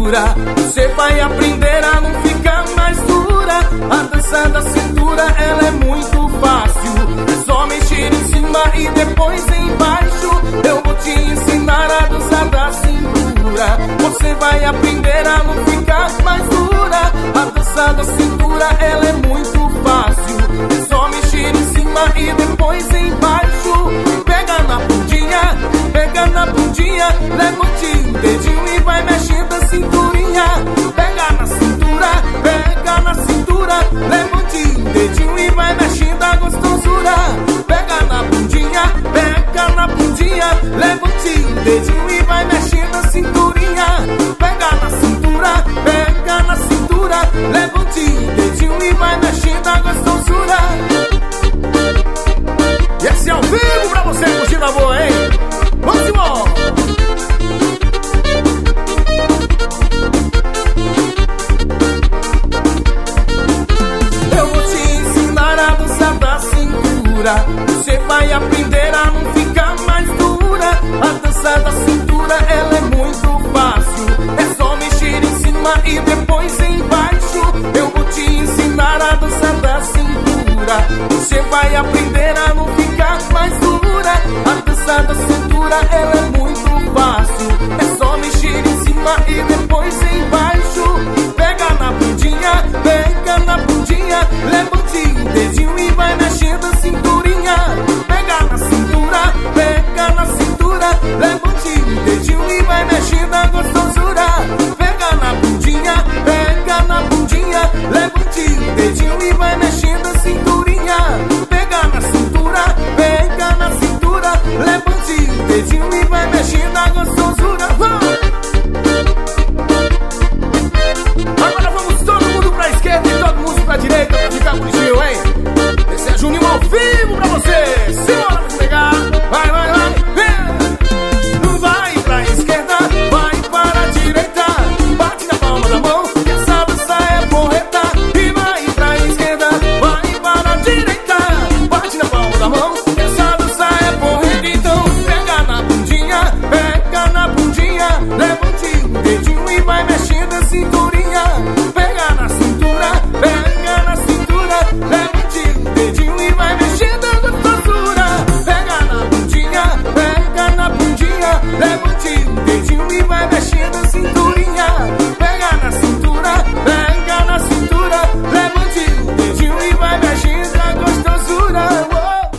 cintura. Você vai aprender a não ficar mais dura. A dança da cintura, ela é muito fácil. É só mexer em cima e depois embaixo. Eu vou te ensinar a dança da cintura. Você vai aprender a não ficar mais dura. A dança da cintura, ela é muito fácil. É só mexer em cima e depois embaixo. Pega na bundinha, levante o dedinho e vai mexendo a cinturinha. Pega na cintura, levante o dedinho e vai mexendo a gostosura. Pega na bundinha, levante o dedinho e vai mexendo a cinturinha. Pega na cintura, levante o dedinho e vai mexendo a gostosura. E esse é ao vivo pra você curtir na boa, hein? Vamos embora! Eu vou te ensinar a dança da cintura. Você vai aprender a não ficar mais dura. A dança da cintura, ela é muito fácil. É só mexer em cima e depois embaixo. Eu vou te ensinar a dança da cintura. Você vai aprender a não ficar mais dura. A dança da cintura, ela é muito fácil. É só mexer em cima e depois embaixo. Pega na bundinha, levante o dedinho e vai mexendo a cinturinha. Pega na cintura, levante o dedinho e vai mexendo a gostosura. Pega na bundinha, levante o dedinho e vai mexendo a cinturinha. Pega na cintura, levante o dedinho e